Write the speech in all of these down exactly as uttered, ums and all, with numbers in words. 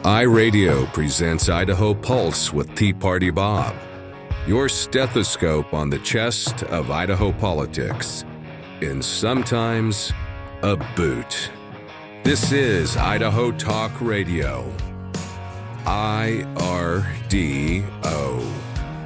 iRadio presents Idaho Pulse with Tea Party Bob, your stethoscope on the chest of Idaho politics, and sometimes a boot. This is Idaho Talk Radio, I R D O.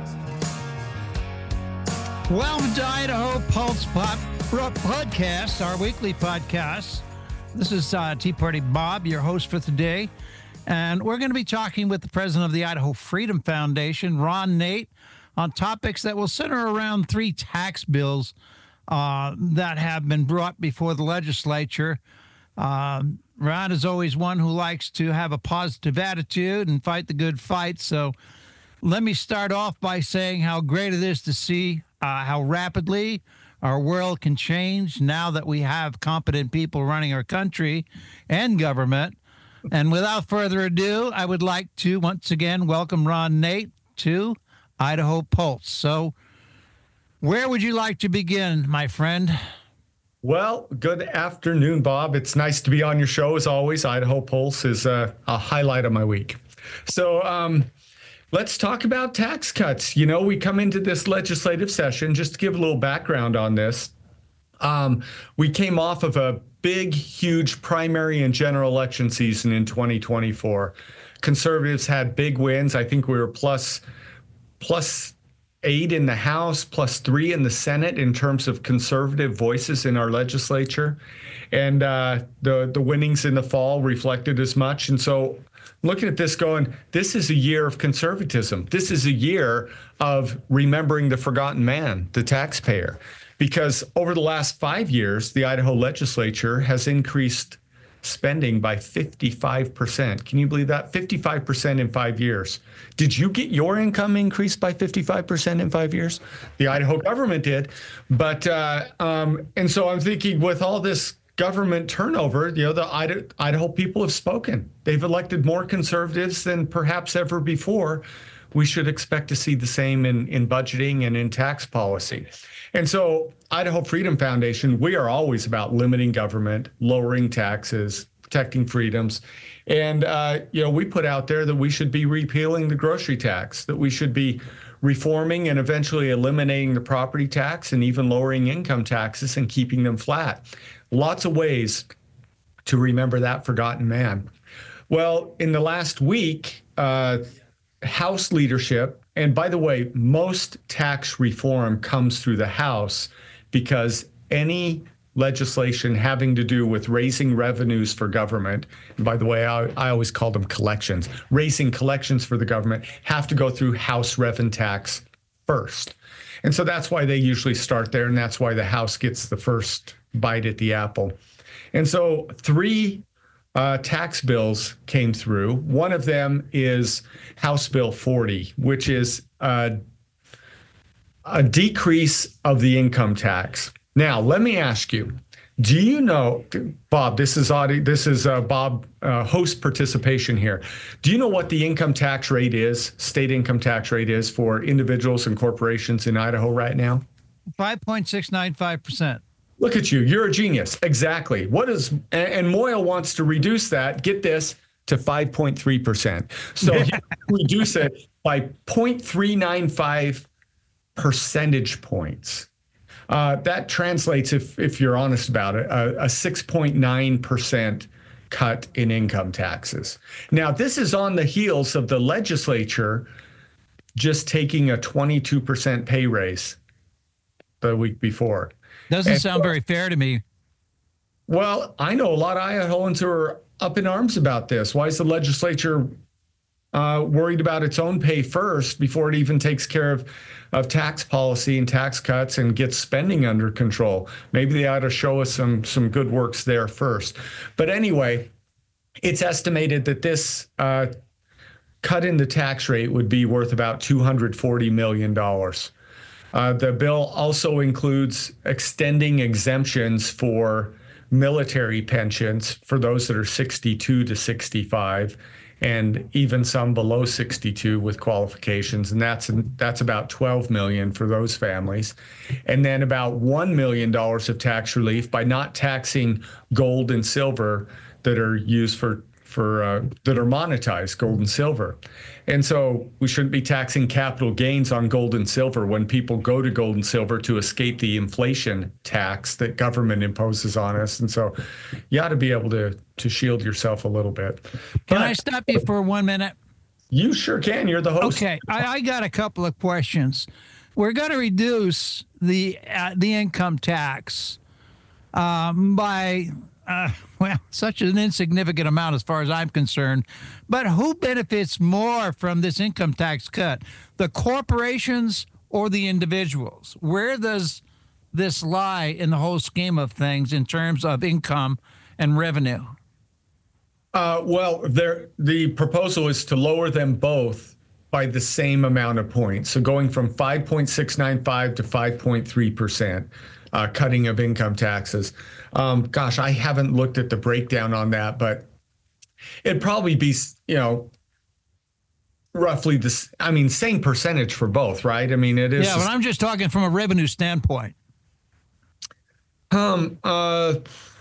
Welcome to Idaho Pulse Pop Podcast, our weekly podcast. This is uh, Tea Party Bob, your host for today. And we're going to be talking with the president of the Idaho Freedom Foundation, Ron Nate, on topics that will center around three tax bills uh, that have been brought before the legislature. Uh, Ron is always one who likes to have a positive attitude and fight the good fight. So let me start off by saying how great it is to see uh, how rapidly our world can change now that we have competent people running our country and government. And without further ado, I would like to once again welcome Ron Nate to Idaho Pulse. So where would you like to begin, my friend? Well, good afternoon, Bob. It's nice to be on your show as always. Idaho Pulse is a, a highlight of my week. So um, let's talk about tax cuts. You know, we come into this legislative session, just to give a little background on this. Um, we came off of a big, huge primary and general election season in twenty twenty-four. Conservatives had big wins. I think we were plus, plus eight in the House, plus three in the Senate in terms of conservative voices in our legislature. And uh, the, the winnings in the fall reflected as much. And so looking at this going, this is a year of conservatism. This is a year of remembering the forgotten man, the taxpayer. Because over the last five years, the Idaho legislature has increased spending by fifty-five percent. Can you believe that? fifty-five percent in five years. Did you get your income increased by fifty-five percent in five years? The Idaho government did. But, uh, um, and so I'm thinking with all this government turnover, you know, the Idaho, Idaho people have spoken. They've elected more conservatives than perhaps ever before. We should expect to see the same in, in budgeting and in tax policy. And so Idaho Freedom Foundation, we are always about limiting government, lowering taxes, protecting freedoms. And, uh, you know, we put out there that we should be repealing the grocery tax, that we should be reforming and eventually eliminating the property tax and even lowering income taxes and keeping them flat. Lots of ways to remember that forgotten man. Well, in the last week, uh, House leadership, and by the way, most tax reform comes through the House because any legislation having to do with raising revenues for government, and by the way, I, I always call them collections, raising collections for the government have to go through House rev and tax first. And so that's why they usually start there, and that's why the House gets the first bite at the apple. And so three Uh, tax bills came through. One of them is House Bill forty, which is uh, a decrease of the income tax. Now, let me ask you, do you know, Bob, this is audi- this is uh, Bob uh, host participation here. Do you know what the income tax rate is, state income tax rate is for individuals and corporations in Idaho right now? five point six nine five percent. Look at you. You're a genius. Exactly. What is, and Moyle wants to reduce that, get this, to five point three percent. So he reduce it by zero point three nine five percentage points. Uh, that translates, if, if you're honest about it, a, a six point nine percent cut in income taxes. Now, this is on the heels of the legislature just taking a twenty-two percent pay raise the week before. Doesn't and, sound very fair to me. Well, I know a lot of Idahoans who are up in arms about this. Why is the legislature uh, worried about its own pay first before it even takes care of, of tax policy and tax cuts and gets spending under control? Maybe they ought to show us some, some good works there first. But anyway, it's estimated that this uh, cut in the tax rate would be worth about two hundred forty million dollars. Uh, the bill also includes extending exemptions for military pensions for those that are sixty-two to sixty-five, and even some below sixty-two with qualifications. And that's that's about twelve million dollars for those families. And then about one million dollars of tax relief by not taxing gold and silver that are used for for uh, that are monetized, gold and silver. And so we shouldn't be taxing capital gains on gold and silver when people go to gold and silver to escape the inflation tax that government imposes on us. And so you ought to be able to to shield yourself a little bit. Can But I stop you for one minute? you sure can. You're the host. Okay, I, I got a couple of questions. We're going to reduce the uh, the income tax um, by uh, well, such an insignificant amount as far as I'm concerned. But who benefits more from this income tax cut, the corporations or the individuals? Where does this lie in the whole scheme of things in terms of income and revenue? Uh, well, there, the proposal is to lower them both by the same amount of points. So going from five point six nine five to five point three percent, uh, cutting of income taxes. Um, gosh, I haven't looked at the breakdown on that, but it'd probably be, you know, roughly this, I mean, same percentage for both, right? I mean, it is. Yeah, but I'm just talking from a revenue standpoint. Um, uh,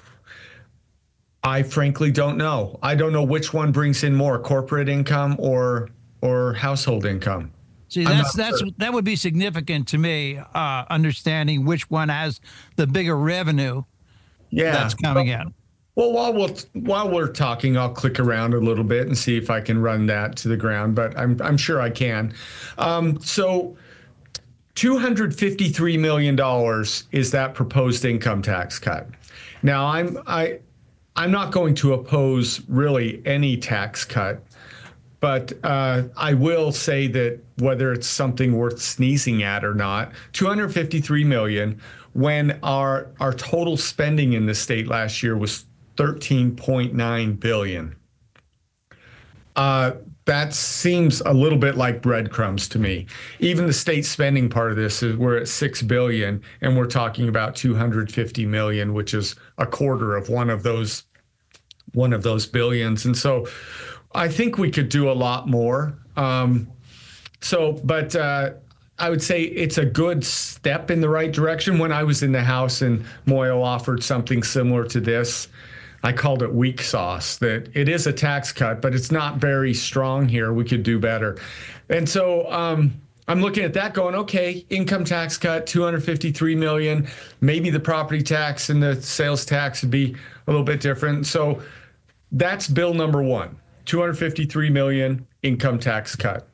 I frankly don't know. I don't know which one brings in more, corporate income or or household income. See, that's that's sure. That would be significant to me, uh, understanding which one has the bigger revenue yeah, that's coming well, in. Well, while we'll, while we're talking, I'll click around a little bit and see if I can run that to the ground, but I'm I'm sure I can. Um, so two hundred fifty-three million dollars is that proposed income tax cut. Now, I'm I I'm not going to oppose really any tax cut. But uh, I will say that whether it's something worth sneezing at or not, two hundred fifty-three million dollars when our our total spending in the state last year was thirteen point nine billion dollars. Uh, that seems a little bit like breadcrumbs to me. Even the state spending part of this is we're at six billion dollars and we're talking about two hundred fifty million dollars, which is a quarter of one of those one of those billions. And so I think we could do a lot more. Um, so, but uh, I would say it's a good step in the right direction. When I was in the House and Moyle offered something similar to this, I called it weak sauce, that it is a tax cut, but it's not very strong here. We could do better. And so um, I'm looking at that going, okay, income tax cut, two hundred fifty-three million dollars. Maybe the property tax and the sales tax would be a little bit different. So that's bill number one. two hundred fifty-three million dollars income tax cut.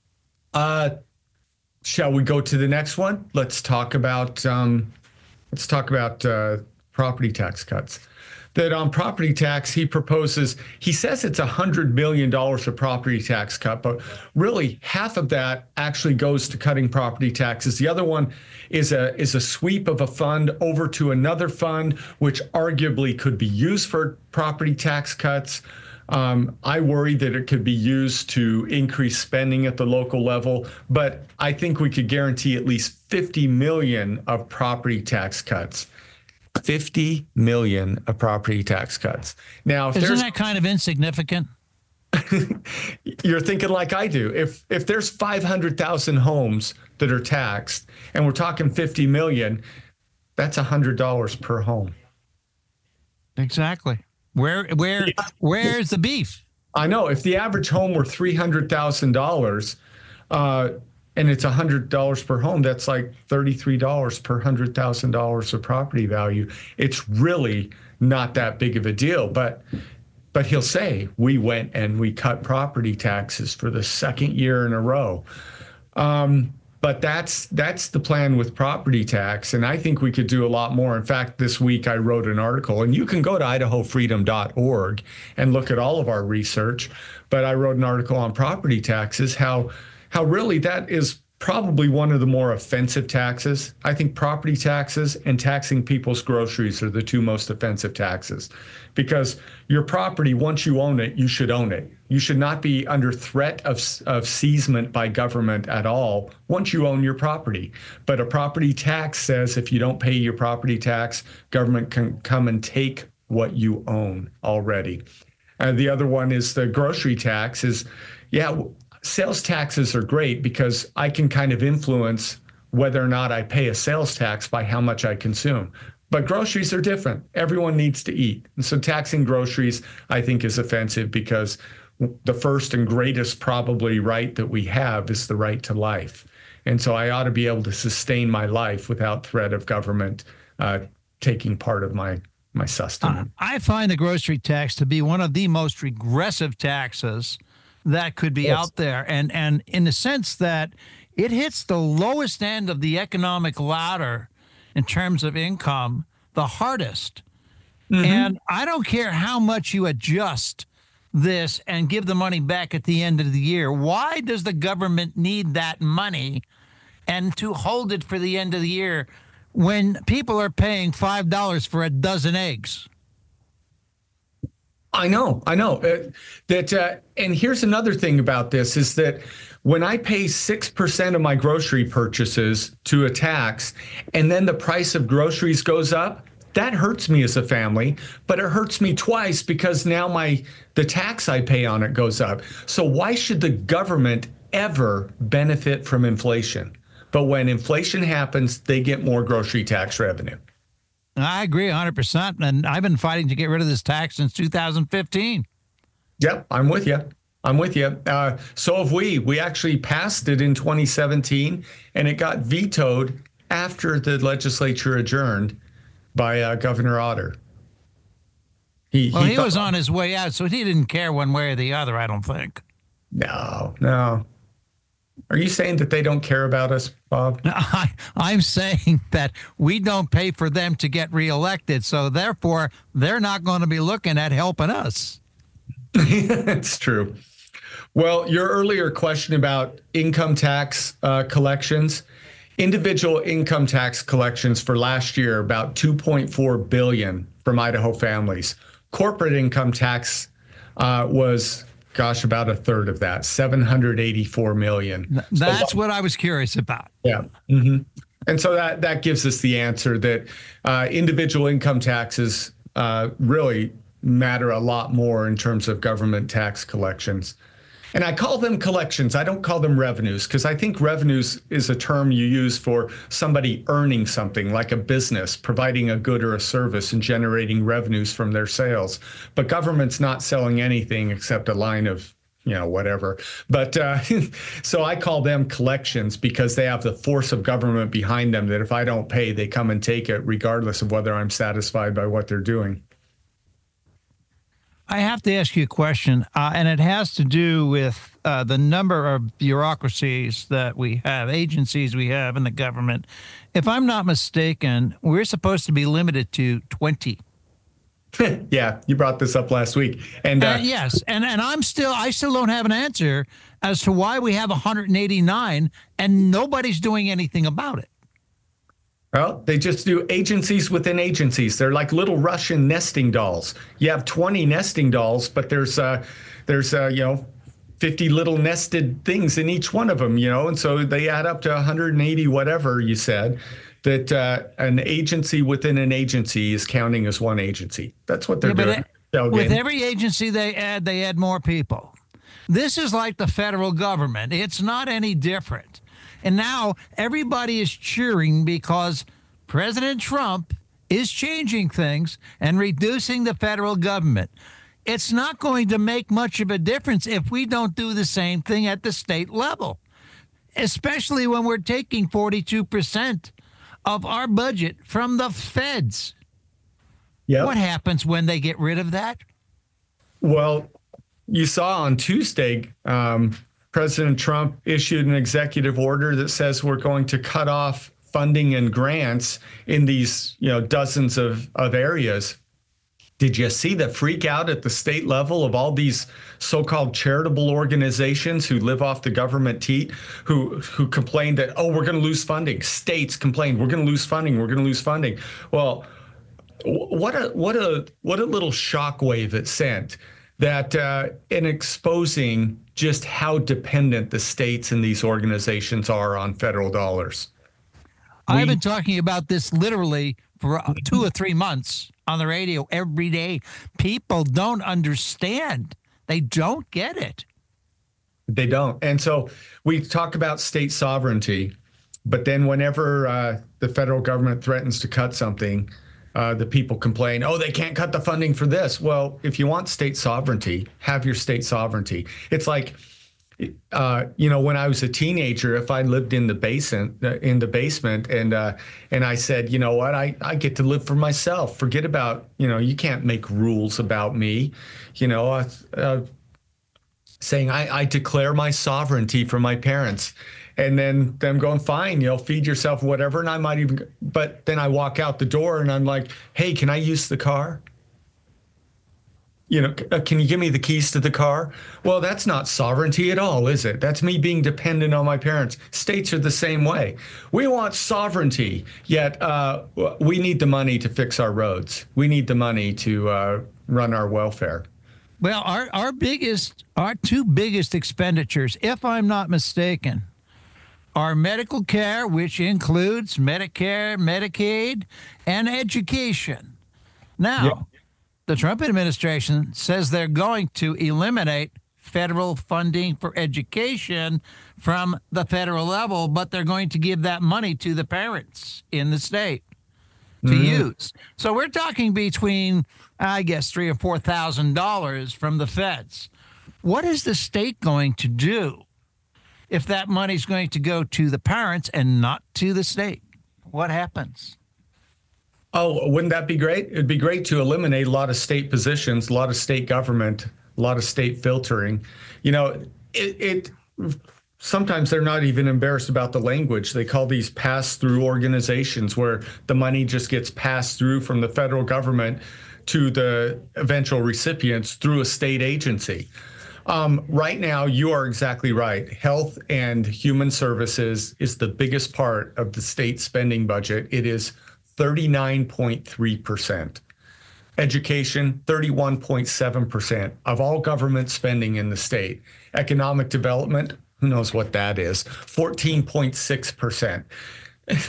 Uh, shall we go to the next one? Let's talk about um, let's talk about uh, property tax cuts. That on property tax, he proposes, he says it's one hundred million dollars of property tax cut, but really half of that actually goes to cutting property taxes. The other one is a is a sweep of a fund over to another fund, which arguably could be used for property tax cuts. Um, I worry that it could be used to increase spending at the local level, but I think we could guarantee at least fifty million of property tax cuts. fifty million of property tax cuts. Now, if isn't that kind of insignificant? You're thinking like I do. If if there's five hundred thousand homes that are taxed, and we're talking fifty million, that's one hundred dollars per home. Exactly. Where where yeah. Where's the beef? I know. If the average home were three hundred thousand dollars, uh, and it's one hundred dollars per home, that's like thirty-three dollars per one hundred thousand dollars of property value. It's really not that big of a deal. But but he'll say, we went and we cut property taxes for the second year in a row. Um, but that's that's the plan with property tax. And I think we could do a lot more. In fact, this week I wrote an article, and you can go to idaho freedom dot org and look at all of our research. But I wrote an article on property taxes, how how really that is probably one of the more offensive taxes. I think property taxes and taxing people's groceries are the two most offensive taxes, because your property, once you own it, you should own it. You should not be under threat of, of seizement by government at all once you own your property. But a property tax says if you don't pay your property tax, government can come and take what you own already. And the other one is the grocery tax is, yeah, sales taxes are great because I can kind of influence whether or not I pay a sales tax by how much I consume. But groceries are different. Everyone needs to eat. And so taxing groceries, I think, is offensive because the first and greatest probably right that we have is the right to life. And so I ought to be able to sustain my life without threat of government uh, taking part of my, my sustenance. Uh, I find the grocery tax to be one of the most regressive taxes that could be Yes. out there. And, and in the sense that it hits the lowest end of the economic ladder in terms of income the hardest. Mm-hmm. And I don't care how much you adjust this and give the money back at the end of the year. Why does the government need that money and to hold it for the end of the year when people are paying five dollars for a dozen eggs? I know, I know uh, that. Uh, and here's another thing about this is that when I pay six percent of my grocery purchases to a tax and then the price of groceries goes up, that hurts me as a family, but it hurts me twice because now my the tax I pay on it goes up. So why should the government ever benefit from inflation? But when inflation happens, they get more grocery tax revenue. I agree one hundred percent. And I've been fighting to get rid of this tax since two thousand fifteen. Yep, I'm with you. I'm with you. Uh, so have we. We actually passed it in twenty seventeen, and it got vetoed after the legislature adjourned by uh, Governor Otter. He, well, he, he thought, was on his way out, so he didn't care one way or the other, I don't think. No, no. Are you saying that they don't care about us, Bob? I, I'm saying that we don't pay for them to get reelected, so therefore they're not going to be looking at helping us. It's true. Well, your earlier question about income tax uh, collections, individual income tax collections for last year, about two point four billion dollars from Idaho families. Corporate income tax uh, was, gosh, about a third of that, seven hundred eighty-four million dollars. That's so, what I was curious about. Yeah. Mm-hmm. And so that, that gives us the answer that uh, individual income taxes uh, really matter a lot more in terms of government tax collections. And I call them collections. I don't call them revenues because I think revenues is a term you use for somebody earning something like a business, providing a good or a service and generating revenues from their sales. But government's not selling anything except a line of, you know, whatever. But uh, so I call them collections because they have the force of government behind them that if I don't pay, they come and take it regardless of whether I'm satisfied by what they're doing. I have to ask you a question, uh, and it has to do with uh, the number of bureaucracies that we have, agencies we have in the government. If I'm not mistaken, we're supposed to be limited to twenty. Yeah, you brought this up last week. And uh, uh, yes, and, and I'm still, I still don't have an answer as to why we have one hundred eighty-nine and nobody's doing anything about it. Well, they just do agencies within agencies. They're like little Russian nesting dolls. You have twenty nesting dolls, but there's uh, there's uh, you know, fifty little nested things in each one of them, you know, and so they add up to one hundred eighty, whatever you said, that uh, an agency within an agency is counting as one agency. That's what they're yeah, doing. It, with every agency they add, they add more people. This is like the federal government. It's not any different. And now everybody is cheering because President Trump is changing things and reducing the federal government. It's not going to make much of a difference if we don't do the same thing at the state level, especially when we're taking forty-two percent of our budget from the feds. Yep. What happens when they get rid of that? Well, you saw on Tuesday, um, President Trump issued an executive order that says we're going to cut off funding and grants in these, you know, dozens of, of areas. Did you see the freak out at the state level of all these so-called charitable organizations who live off the government teat, who who complained that, oh, we're going to lose funding? States complained, we're going to lose funding, we're going to lose funding. Well, what a what a what a little shockwave it sent. That uh, in exposing just how dependent the states and these organizations are on federal dollars. We, I've been talking about this literally for two or three months on the radio every day. People don't understand. They don't get it. They don't. And so we talk about state sovereignty, but then whenever uh, the federal government threatens to cut something, uh, the people complain, oh, they can't cut the funding for this. Well, if you want state sovereignty, have your state sovereignty. It's like, uh, you know, when I was a teenager, if I lived in the basement, uh, in the basement, and uh, and I said, you know what, I, I get to live for myself. Forget about, you know, you can't make rules about me. You know, uh, uh, saying I, I declare my sovereignty for my parents. And then them going, fine, you know, feed yourself, whatever. And I might even, but then I walk out the door and I'm like, hey, can I use the car? You know, can you give me the keys to the car? Well, that's not sovereignty at all, is it? That's me being dependent on my parents. States are the same way. We want sovereignty, yet uh, we need the money to fix our roads. We need the money to uh, run our welfare. Well, our, our biggest, our two biggest expenditures, if I'm not mistaken, are medical care, which includes Medicare, Medicaid, and education. Now, yep. The Trump administration says they're going to eliminate federal funding for education from the federal level, but they're going to give that money to the parents in the state to mm-hmm. use. So we're talking between, I guess, three or four thousand dollars from the feds. What is the state going to do if that money's going to go to the parents and not to the state? What happens? Oh, wouldn't that be great? It'd be great to eliminate a lot of state positions, a lot of state government, a lot of state filtering. You know, it, it sometimes they're not even embarrassed about the language. They call these pass-through organizations where the money just gets passed through from the federal government to the eventual recipients through a state agency. Um, right now, you are exactly right. Health and human services is the biggest part of the state spending budget. It is thirty-nine point three percent. Education, thirty-one point seven percent of all government spending in the state. Economic development, who knows what that is, fourteen point six percent. It's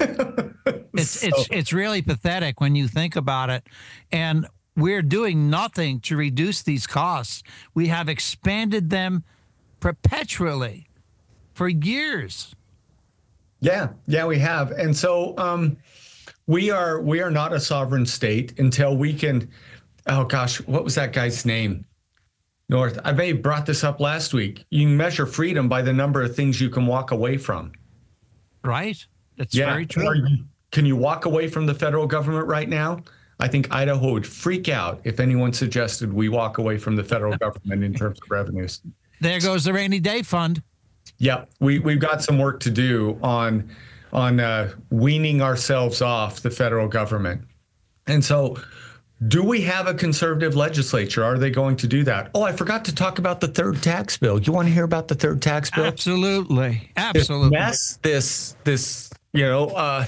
so. it's it's really pathetic when you think about it. And we're doing nothing to reduce these costs. We have expanded them perpetually for years. Yeah, yeah, we have. And so um, we are we are not a sovereign state until we can, oh gosh, what was that guy's name? North, I may have brought this up last week. You can measure freedom by the number of things you can walk away from. Right. That's yeah. very true. You, can you walk away from the federal government right now? I think Idaho would freak out if anyone suggested we walk away from the federal government in terms of revenues. There goes the rainy day fund. Yeah, we, we've got some work to do on, on uh, weaning ourselves off the federal government. And so do we have a conservative legislature? Are they going to do that? Oh, I forgot to talk about the third tax bill. You want to hear about the third tax bill? Absolutely. Absolutely. This mess, this, this, you know, uh,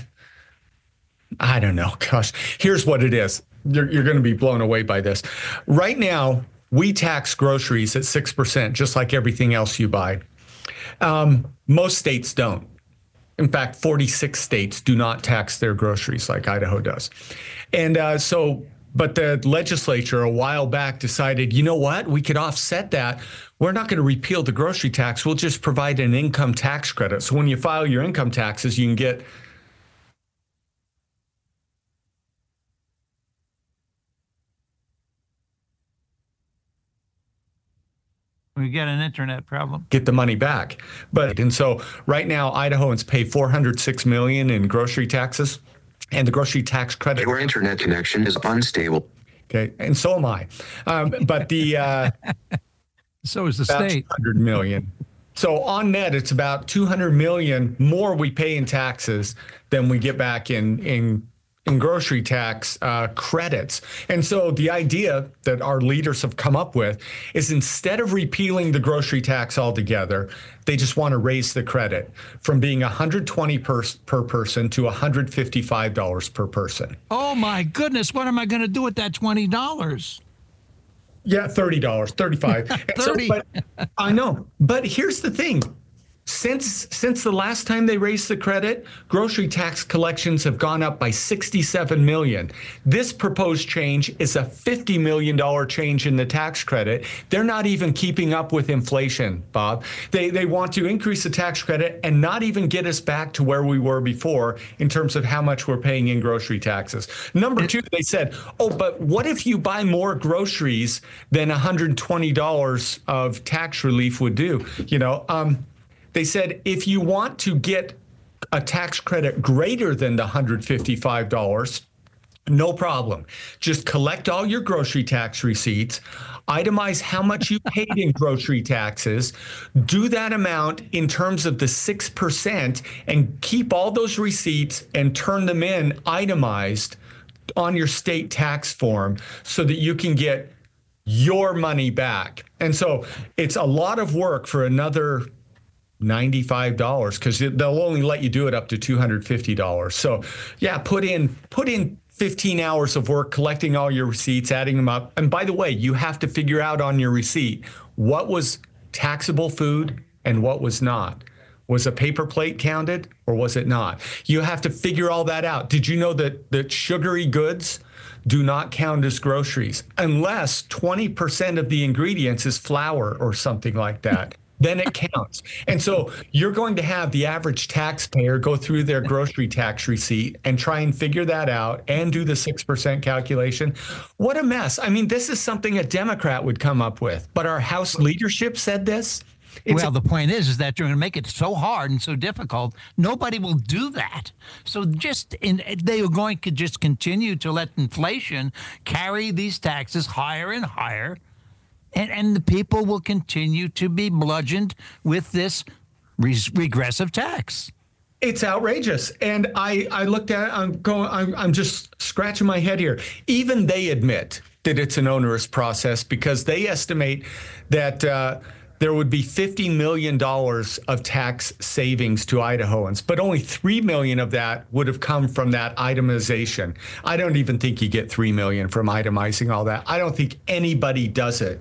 I don't know. Gosh, here's what it is. You're, you're going to be blown away by this. Right now, we tax groceries at six percent, just like everything else you buy. Um, most states don't. In fact, forty-six states do not tax their groceries like Idaho does. And uh, so, but the legislature a while back decided, you know what, we could offset that. We're not going to repeal the grocery tax. We'll just provide an income tax credit. So when you file your income taxes, you can get We get an internet problem. Get the money back. But and so right now, Idahoans pay four hundred six million dollars in grocery taxes, and the grocery tax credit. Your internet connection is unstable. Okay, and so am I. Um, but the uh, so is the state. two hundred million dollars. So on net, it's about two hundred million dollars more we pay in taxes than we get back in in. in grocery tax uh, credits. And so the idea that our leaders have come up with is instead of repealing the grocery tax altogether, they just want to raise the credit from being one hundred twenty dollars per, per person to one hundred fifty-five dollars per person. Oh my goodness, what am I going to do with that twenty dollars? Yeah, thirty dollars, thirty-five dollars. thirty So, but, I know, but here's the thing. Since since the last time they raised the credit, grocery tax collections have gone up by sixty-seven million dollars. This proposed change is a fifty million dollars change in the tax credit. They're not even keeping up with inflation, Bob. They they want to increase the tax credit and not even get us back to where we were before in terms of how much we're paying in grocery taxes. Number two, they said, oh, but what if you buy more groceries than one hundred twenty dollars of tax relief would do? You know, um, They said if you want to get a tax credit greater than the one hundred fifty-five dollars, no problem. Just collect all your grocery tax receipts, itemize how much you paid in grocery taxes, do that amount in terms of the six percent, and keep all those receipts and turn them in itemized on your state tax form so that you can get your money back. And so it's a lot of work for another ninety-five dollars because they'll only let you do it up to two hundred fifty dollars. So yeah, put in put in fifteen hours of work collecting all your receipts, adding them up. And by the way, you have to figure out on your receipt what was taxable food and what was not. Was a paper plate counted or was it not? You have to figure all that out. Did you know that, that sugary goods do not count as groceries unless twenty percent of the ingredients is flour or something like that? Then it counts. And so you're going to have the average taxpayer go through their grocery tax receipt and try and figure that out and do the six percent calculation. What a mess. I mean, this is something a Democrat would come up with, but our House leadership said this. It's well, a- the point is, is that you're going to make it so hard and so difficult. Nobody will do that. So just in, they are going to just continue to let inflation carry these taxes higher and higher. And, and the people will continue to be bludgeoned with this res- regressive tax. It's outrageous. And I, I looked at it, I'm going, I'm, I'm just scratching my head here. Even they admit that it's an onerous process because they estimate that uh, there would be fifty million dollars of tax savings to Idahoans, but only three million dollars of that would have come from that itemization. I don't even think you get three million dollars from itemizing all that. I don't think anybody does it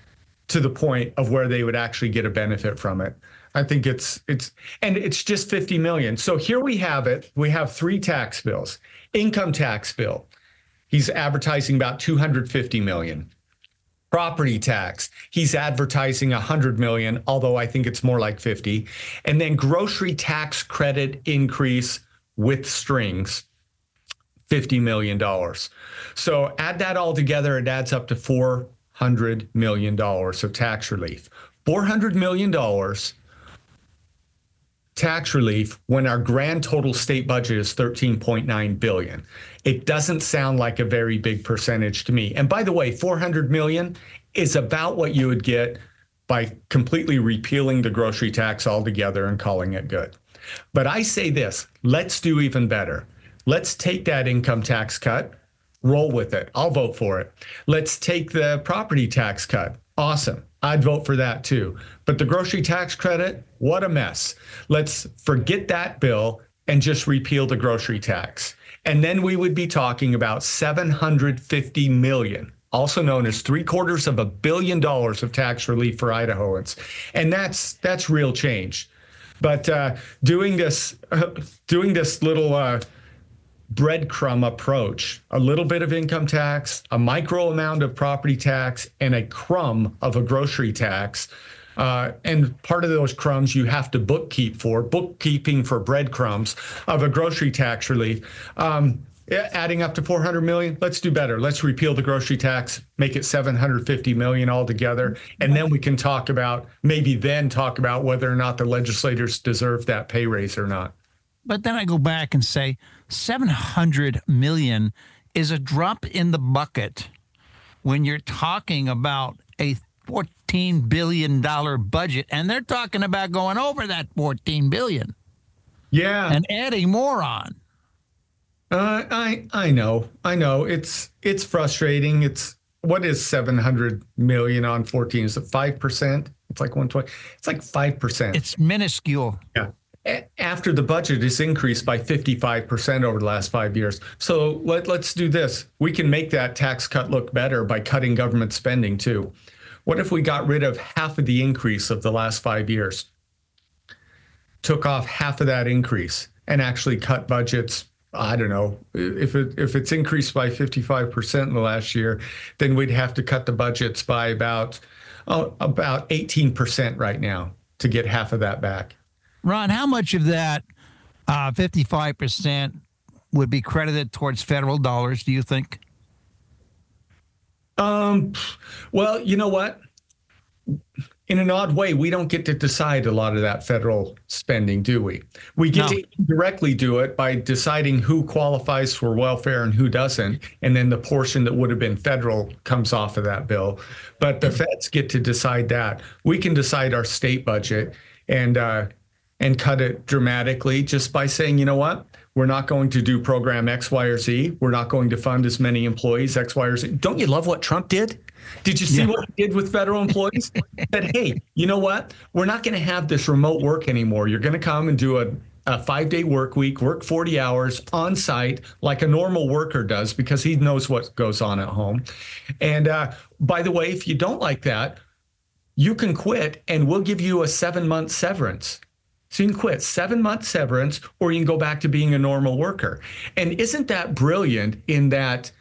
to the point of where they would actually get a benefit from it. I think it's, it's, and it's just fifty million. So here we have it. We have three tax bills. Income tax bill, he's advertising about two hundred fifty million. Property tax, he's advertising one hundred million, although I think it's more like fifty. And then grocery tax credit increase with strings, fifty million dollars. So add that all together, it adds up to four hundred million dollars of tax relief. four hundred million dollars tax relief when our grand total state budget is thirteen point nine billion dollars. It doesn't sound like a very big percentage to me. And by the way, four hundred million dollars is about what you would get by completely repealing the grocery tax altogether and calling it good. But I say this, let's do even better. Let's take that income tax cut, roll with it. I'll vote for it. Let's take the property tax cut. Awesome. I'd vote for that too. But the grocery tax credit, what a mess. Let's forget that bill and just repeal the grocery tax. And then we would be talking about seven hundred fifty million, also known as three quarters of a billion dollars of tax relief for Idahoans. And that's that's real change. But uh, doing this, uh, doing this little uh, breadcrumb approach, a little bit of income tax, a micro amount of property tax, and a crumb of a grocery tax. Uh, and part of those crumbs you have to bookkeep for, bookkeeping for breadcrumbs of a grocery tax relief. Um, adding up to four hundred million, let's do better. Let's repeal the grocery tax, make it seven hundred fifty million altogether. And then we can talk about, maybe then talk about whether or not the legislators deserve that pay raise or not. But then I go back and say seven hundred million is a drop in the bucket when you're talking about a fourteen billion dollars budget, and they're talking about going over that fourteen billion dollars. Yeah. And adding more on. Uh, I I know, I know. It's it's frustrating. It's what is seven hundred million on fourteen? Is it five percent? It's like one twenty. It's like five percent. It's minuscule. Yeah. After the budget is increased by fifty-five percent over the last five years. So let, let's do this. We can make that tax cut look better by cutting government spending too. What if we got rid of half of the increase of the last five years? took off half of that increase and actually cut budgets, I don't know, if it if it's increased by fifty-five percent in the last year, then we'd have to cut the budgets by about oh, about eighteen percent right now to get half of that back. Ron, how much of that uh, fifty-five percent would be credited towards federal dollars, do you think? Um, well, you know what? In an odd way, we don't get to decide a lot of that federal spending, do we? We get No. to directly do it by deciding who qualifies for welfare and who doesn't. And then the portion that would have been federal comes off of that bill. But the feds get to decide that. We can decide our state budget and uh, and cut it dramatically just by saying, you know what? We're not going to do program X, Y, or Z. We're not going to fund as many employees, X, Y, or Z. Don't you love what Trump did? Did you see Yeah. what he did with federal employees? He said, hey, you know what? We're not going to have this remote work anymore. You're going to come and do a, a five-day work week, work forty hours on site like a normal worker does because he knows what goes on at home. And uh, by the way, if you don't like that, you can quit and we'll give you a seven-month severance. So you can quit, seven-month severance, or you can go back to being a normal worker. And isn't that brilliant in that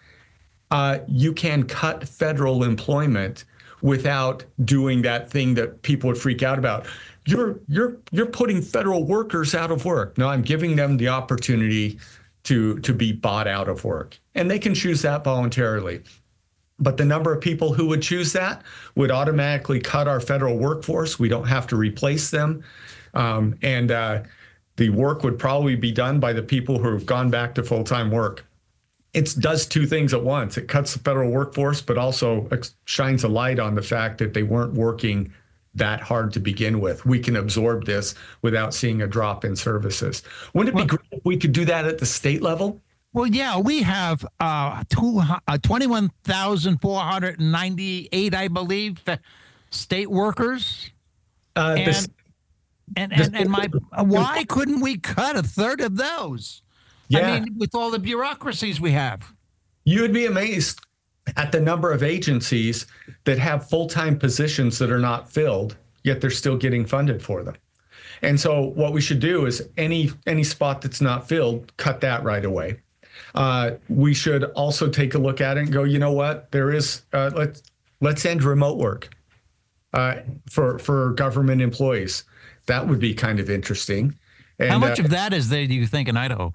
uh, you can cut federal employment without doing that thing that people would freak out about? You're you're you're putting federal workers out of work. No, I'm giving them the opportunity to to be bought out of work, and they can choose that voluntarily. But the number of people who would choose that would automatically cut our federal workforce. We don't have to replace them. Um, and uh, the work would probably be done by the people who have gone back to full-time work. It does two things at once. It cuts the federal workforce, but also shines a light on the fact that they weren't working that hard to begin with. We can absorb this without seeing a drop in services. Wouldn't it be great if we could do that at the state level? Well, yeah, we have uh, two, uh, twenty-one thousand four hundred ninety-eight, I believe, uh, state workers. Uh, And, this, and, and, and my, why couldn't we cut a third of those? Yeah. I mean, with all the bureaucracies we have. You would be amazed at the number of agencies that have full-time positions that are not filled, yet they're still getting funded for them. And so what we should do is any any spot that's not filled, cut that right away. Uh, we should also take a look at it and go, you know what, there is, uh, let's, let's end remote work uh, for, for government employees. That would be kind of interesting. And, How much uh, of that is there, do you think, in Idaho?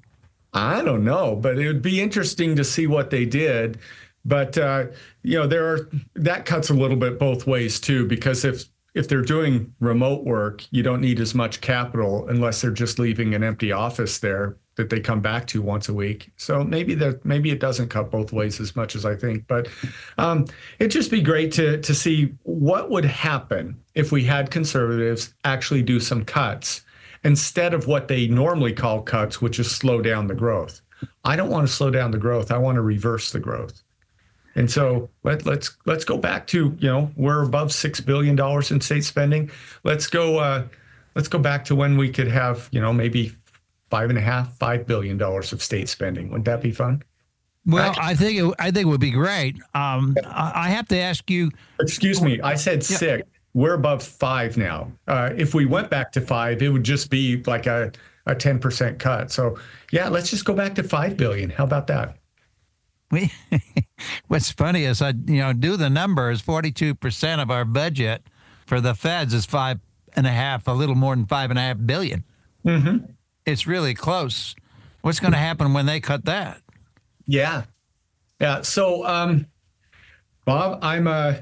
I don't know, but it would be interesting to see what they did. But, uh, you know, there are, that cuts a little bit both ways too, because if, if they're doing remote work, you don't need as much capital unless they're just leaving an empty office there that they come back to once a week. So maybe that, maybe it doesn't cut both ways as much as I think, but um, it'd just be great to, to see what would happen if we had conservatives actually do some cuts instead of what they normally call cuts, which is slow down the growth. I don't want to slow down the growth. I want to reverse the growth. And so let, let's let's go back to, you know, we're above six billion dollars in state spending. Let's go uh, let's go back to when we could have, you know, maybe five and a half, five billion dollars of state spending. Wouldn't that be fun? Well, I think it, I think it would be great. Um, I I have to ask you. Excuse me, I said Yeah. six. We're above five now. Uh, if we went back to five, it would just be like a, a ten percent cut. So yeah, let's just go back to five billion. How about that? We, what's funny is I, you know, do the numbers. Forty-two percent of our budget for the feds is five and a half, a little more than five and a half billion. Mm-hmm. It's really close. What's going to happen when they cut that? Yeah. Yeah. So, um, Bob, I'm uh,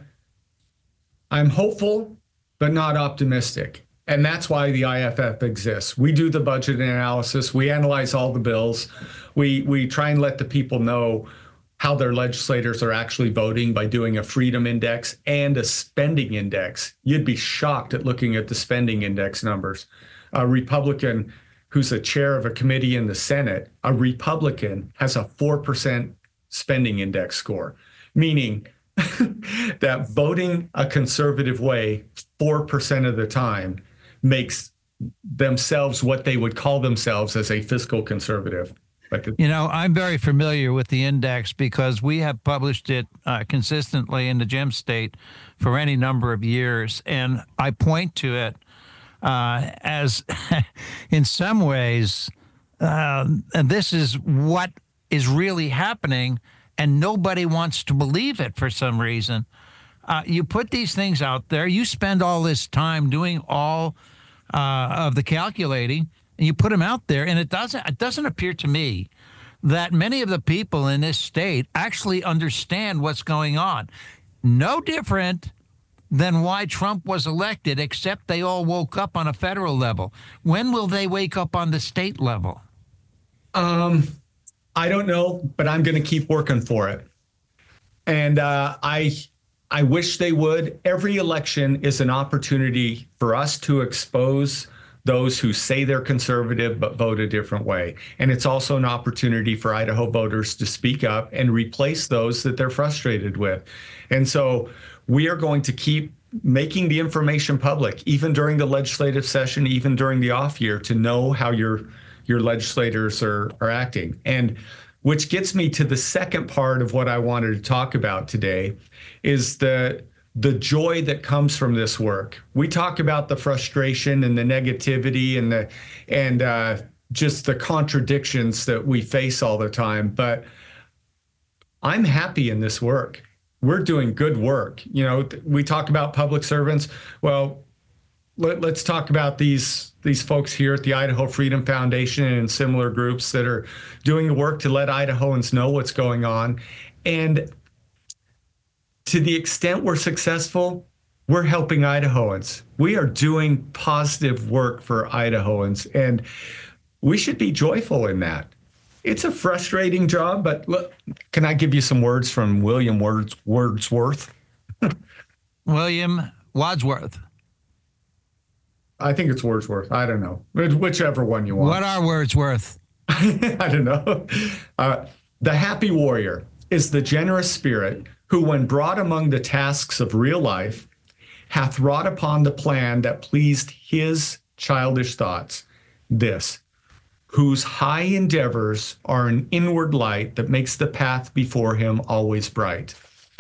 I'm hopeful, but not optimistic. And that's why the I F F exists. We do the budget analysis. We analyze all the bills. We we try and let the people know how their legislators are actually voting by doing a freedom index and a spending index. You'd be shocked at looking at the spending index numbers. A Republican who's a chair of a committee in the Senate, a Republican has a four percent spending index score, meaning that voting a conservative way four percent of the time makes themselves what they would call themselves as a fiscal conservative. But the, You know, I'm very familiar with the index because we have published it uh, consistently in the Gem State for any number of years. And I point to it uh, as in some ways, uh, and this is what is really happening, and nobody wants to believe it for some reason. Uh, you put these things out there, you spend all this time doing all uh, of the calculating, and you put them out there, and it doesn't it doesn't appear to me that many of the people in this state actually understand what's going on. No different than why Trump was elected, except they all woke up on a federal level. When will they wake up on the state level? Um, I don't know, but I'm going to keep working for it. And uh, I, I wish they would. Every election is an opportunity for us to expose those who say they're conservative but vote a different way. And it's also an opportunity for Idaho voters to speak up and replace those that they're frustrated with. And so we are going to keep making the information public, even during the legislative session, even during the off year, to know how your your legislators are, are acting. And which gets me to the second part of what I wanted to talk about today, is the the joy that comes from this work. We talk about the frustration and the negativity and the and uh, just the contradictions that we face all the time. But I'm happy in this work. We're doing good work. You know, we talk about public servants. Well, let, let's talk about these these folks here at the Idaho Freedom Foundation and similar groups that are doing the work to let Idahoans know what's going on. And to the extent we're successful, we're helping Idahoans. We are doing positive work for Idahoans, and we should be joyful in that. It's a frustrating job, but look, can I give you some words from William Words, Wordsworth? William Wadsworth. I think it's Wordsworth. I don't know. Whichever one you want. What are Wordsworth? I don't know. Uh, the happy warrior is the generous spirit who, when brought among the tasks of real life, hath wrought upon the plan that pleased his childish thoughts. This, whose high endeavors are an inward light that makes the path before him always bright.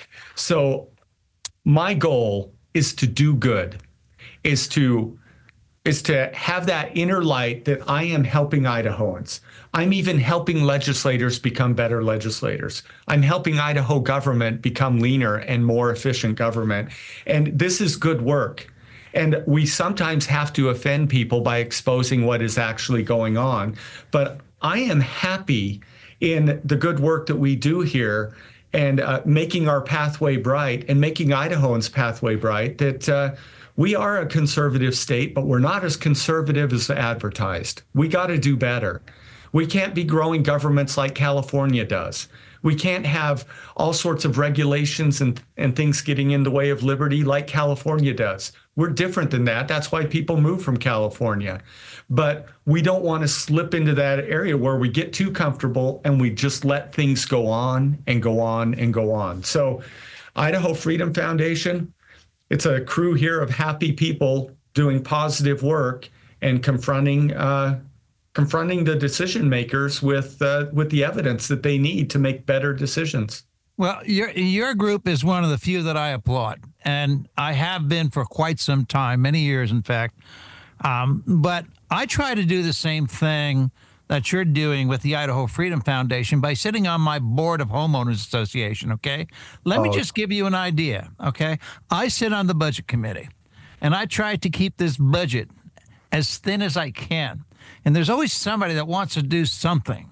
So my goal is to do good, is to is to have that inner light that I am helping Idahoans. I'm even helping legislators become better legislators. I'm helping Idaho government become leaner and more efficient government. And this is good work. And we sometimes have to offend people by exposing what is actually going on. But I am happy in the good work that we do here and uh, making our pathway bright and making Idahoans' pathway bright, that uh, we are a conservative state, but we're not as conservative as advertised. We got to do better. We can't be growing governments like California does. We can't have all sorts of regulations and, and things getting in the way of liberty like California does. We're different than that. That's why people move from California. But we don't want to slip into that area where we get too comfortable and we just let things go on and go on and go on. So Idaho Freedom Foundation, it's a crew here of happy people doing positive work and confronting uh, confronting the decision makers with uh, with the evidence that they need to make better decisions. Well, your your group is one of the few that I applaud, and I have been for quite some time, many years, in fact. Um, but I try to do the same thing that you're doing with the Idaho Freedom Foundation by sitting on my board of homeowners association, okay? Let oh. me just give you an idea, okay? I sit on the budget committee, and I try to keep this budget as thin as I can. And there's always somebody that wants to do something.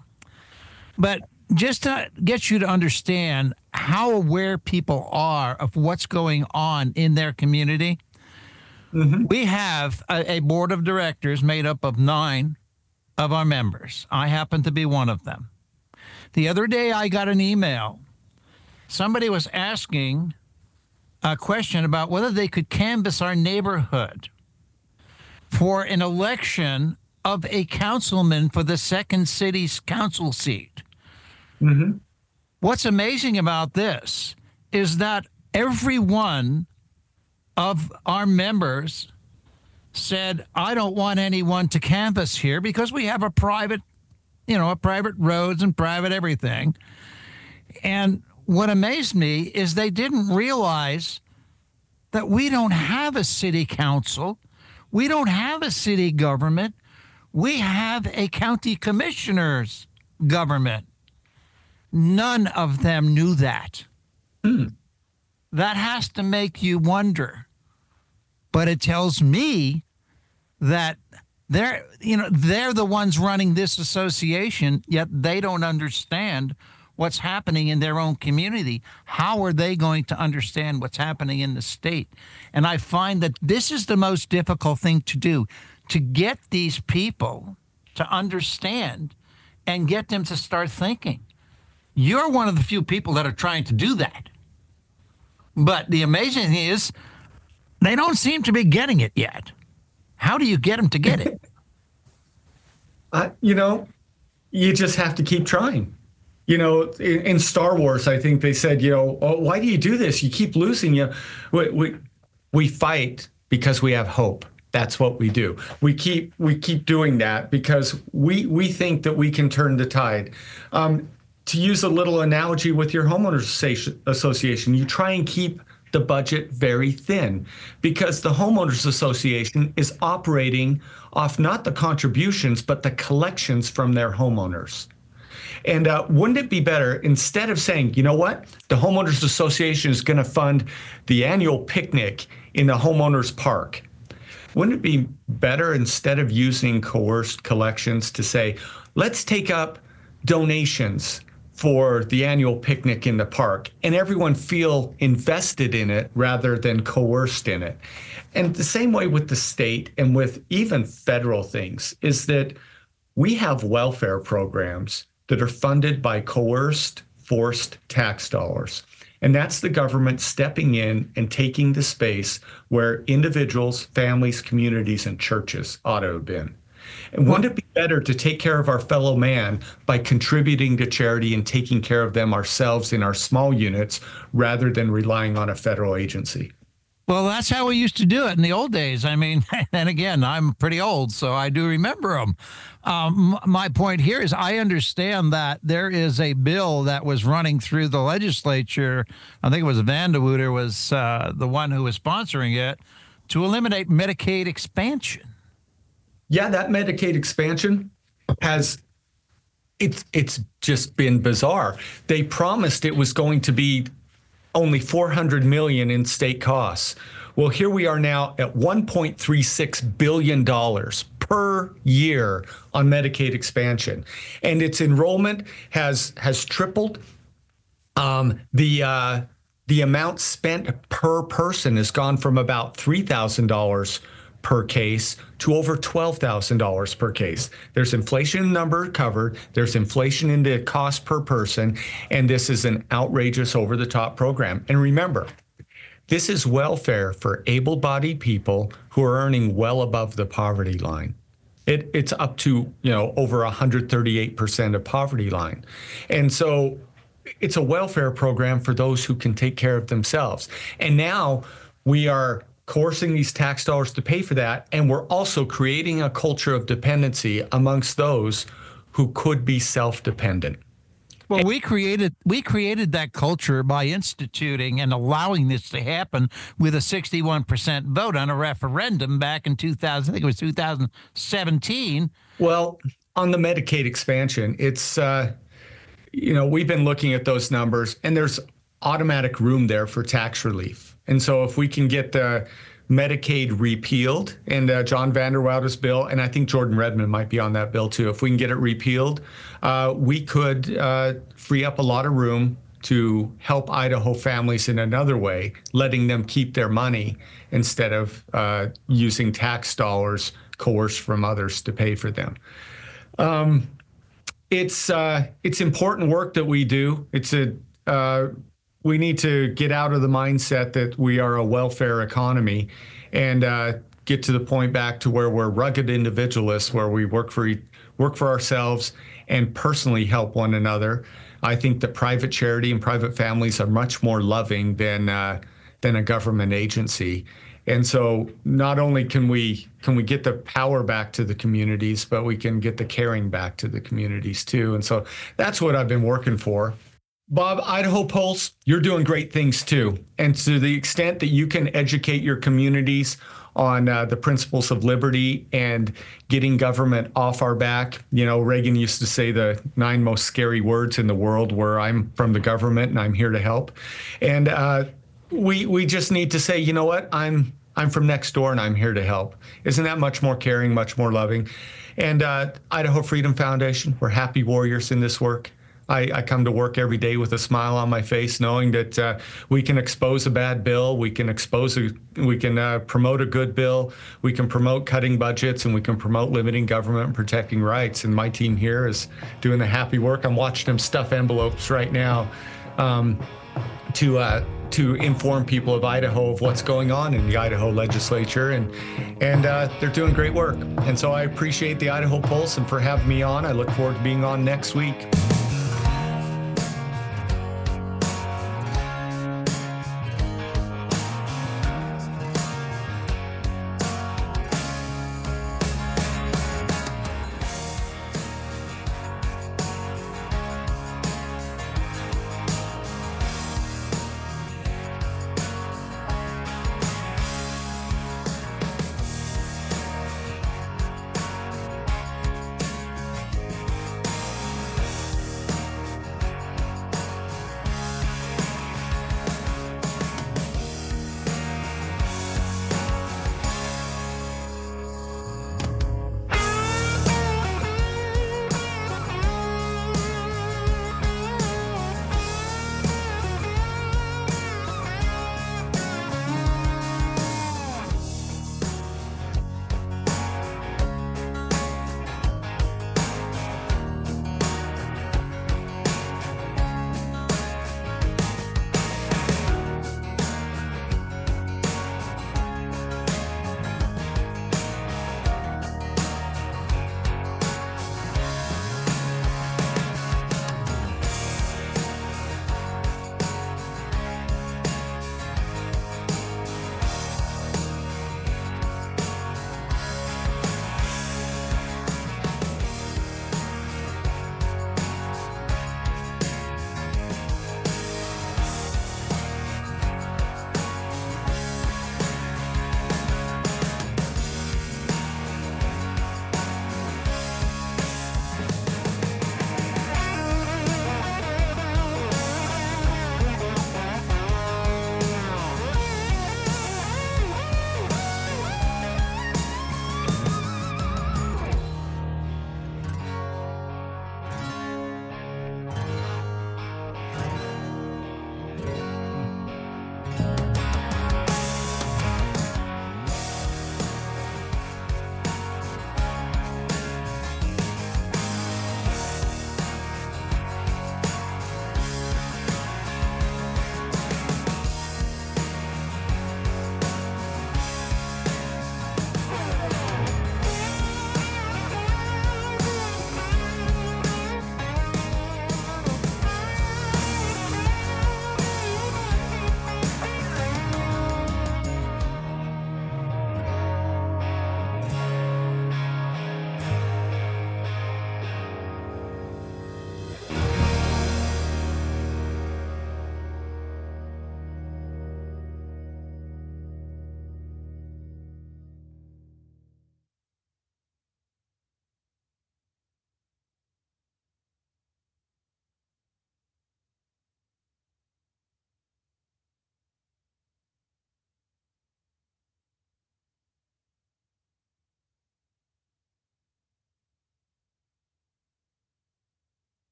But just to get you to understand how aware people are of what's going on in their community, mm-hmm. we have a, a board of directors made up of nine of our members. I happen to be one of them. The other day I got an email. Somebody was asking a question about whether they could canvass our neighborhood for an election of a councilman for the second city's council seat. Mm-hmm. What's amazing about this is that every one of our members said, I don't want anyone to canvass here because we have a private, you know, a private roads and private everything. And what amazed me is they didn't realize that we don't have a city council. We don't have a city government. We have a county commissioner's government. None of them knew that. Mm. That has to make you wonder. But it tells me that they're, you know, they're the ones running this association, yet they don't understand what's happening in their own community. How are they going to understand what's happening in the state? And I find that this is the most difficult thing to do, to get these people to understand and get them to start thinking. You're one of the few people that are trying to do that. But the amazing thing is, they don't seem to be getting it yet. How do you get them to get it? uh, you know, you just have to keep trying. You know, in, in Star Wars, I think they said, you know, oh, why do you do this? You keep losing. You, we, we we fight because we have hope. That's what we do. We keep we keep doing that because we we think that we can turn the tide. Um, to use a little analogy with your homeowners association, you try and keep the budget very thin because the homeowners association is operating off not the contributions, but the collections from their homeowners. And uh, wouldn't it be better, instead of saying, you know what, the homeowners association is going to fund the annual picnic in the homeowners park, wouldn't it be better, instead of using coerced collections, to say, let's take up donations for the annual picnic in the park and everyone feel invested in it rather than coerced in it? And the same way with the state and with even federal things is that we have welfare programs that are funded by coerced, forced tax dollars. And that's the government stepping in and taking the space where individuals, families, communities, and churches ought to have been. And wouldn't it be better to take care of our fellow man by contributing to charity and taking care of them ourselves in our small units rather than relying on a federal agency? Well, that's how we used to do it in the old days. I mean, and again, I'm pretty old, so I do remember them. Um, my point here is I understand that there is a bill that was running through the legislature. I think it was Vanderwooder was uh, the one who was sponsoring it, to eliminate Medicaid expansion. Yeah, that Medicaid expansion has, it's it's just been bizarre. They promised it was going to be only four hundred million dollars in state costs. Well, here we are now at one point three six billion dollars per year on Medicaid expansion. And its enrollment has has tripled. Um, the uh, the amount spent per person has gone from about three thousand dollars per case to over twelve thousand dollars per case. There's inflation number covered, there's inflation in the cost per person, and this is an outrageous, over-the-top program. And remember, this is welfare for able-bodied people who are earning well above the poverty line. It, it's up to, you know, over one hundred thirty-eight percent of poverty line. And so it's a welfare program for those who can take care of themselves. And now we are coercing these tax dollars to pay for that, and we're also creating a culture of dependency amongst those who could be self-dependent. Well, we created we created that culture by instituting and allowing this to happen with a sixty-one percent vote on a referendum back in two thousand. I think it was two thousand seventeen. Well, on the Medicaid expansion, it's uh, you know, we've been looking at those numbers, and there's automatic room there for tax relief. And so if we can get the Medicaid repealed, and uh, John Vander Wilder's bill, and I think Jordan Redmond might be on that bill too, if we can get it repealed, uh, we could uh, free up a lot of room to help Idaho families in another way, letting them keep their money instead of uh, using tax dollars coerced from others to pay for them. Um, it's uh, it's important work that we do. It's a uh, we need to get out of the mindset that we are a welfare economy and uh, get to the point back to where we're rugged individualists, where we work for work for ourselves and personally help one another. I think that private charity and private families are much more loving than uh, than a government agency. And so not only can we can we get the power back to the communities, but we can get the caring back to the communities too. And so that's what I've been working for. Bob, Idaho Pulse, you're doing great things too. And to the extent that you can educate your communities on uh, the principles of liberty and getting government off our back. You know, Reagan used to say the nine most scary words in the world were, I'm from the government and I'm here to help. And uh, we we just need to say, you know what, I'm I'm from next door and I'm here to help. Isn't that much more caring, much more loving? And uh, Idaho Freedom Foundation, we're happy warriors in this work. I, I come to work every day with a smile on my face, knowing that uh, we can expose a bad bill, we can expose, a, we can uh, promote a good bill, we can promote cutting budgets, and we can promote limiting government and protecting rights. And my team here is doing the happy work. I'm watching them stuff envelopes right now um, to uh, to inform people of Idaho of what's going on in the Idaho legislature, and and uh, they're doing great work. And so I appreciate the Idaho Pulse and for having me on. I look forward to being on next week.